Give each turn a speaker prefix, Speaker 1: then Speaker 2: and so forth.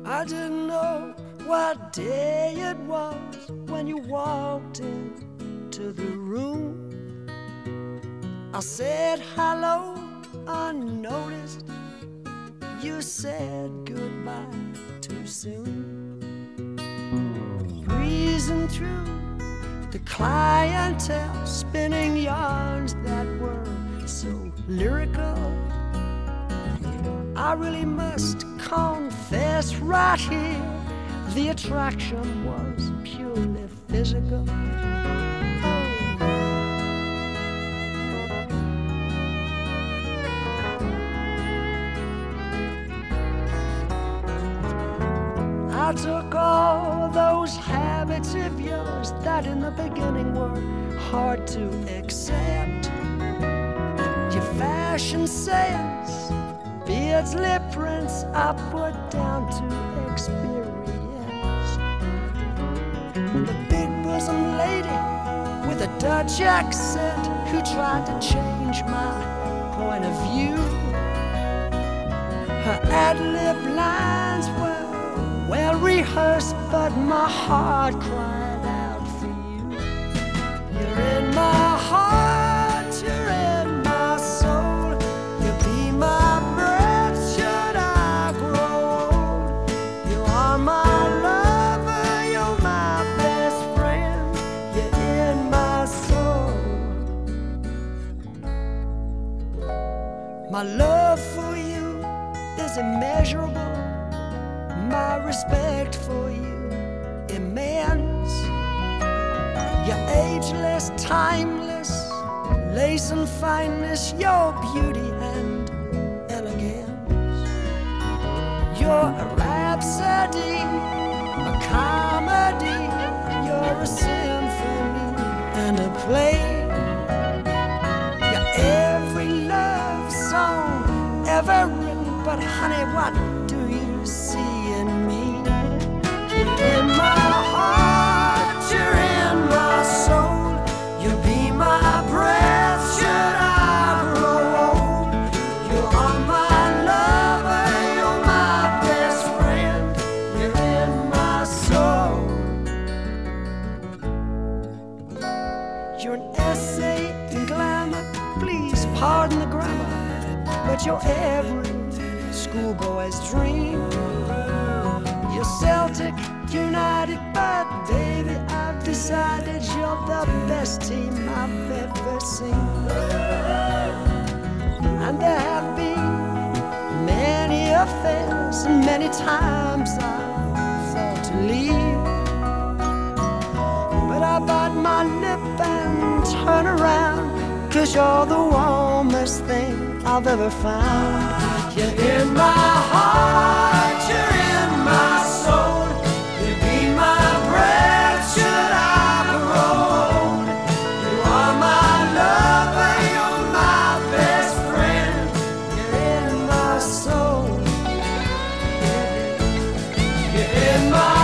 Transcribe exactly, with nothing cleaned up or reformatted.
Speaker 1: I didn't know what day it was when you walked into the room. I said hello unnoticed. You said goodbye too soon. Breezing through the clientele, spinning yarns that were so lyrical. I really must confess right here, the attraction was purely physical. I took all those habits of yours that in the beginning were hard to accept. Your fashion sense, beards, lip prints, I put down to experience. The big bosom lady with a Dutch accent who tried to change my point of view. Her ad-lib lines were well rehearsed, but my heart cried out for you. You're in my heart, you're in my soul. You'll be my breath should I grow old. You are my lover, you're my best friend. You're in my soul. My love for you is immeasurable. My respect for you immense. You're ageless, timeless, lace and fineness, your beauty and elegance. You're a rhapsody, a comedy, you're a symphony and a play. You're every love song ever written, but honey, what do you see in me? You're in my heart, you're in my soul. You'll be my breath should I grow old. You are my lover, you're my best friend. You're in my soul. You're an essay in glamour, please pardon the grammar, but you're every schoolboy's dream. You're Celtic, United, but baby, I've decided you're the best team I've ever seen. And there have been many affairs, and many times I've thought to leave, but I bite my lip and turn around, 'cause you're the warmest thing I've ever found. You're in my heart, you're in my soul. You'll be my breath should I grow old. You are my lover, you're my best friend. You're in my soul. You're in my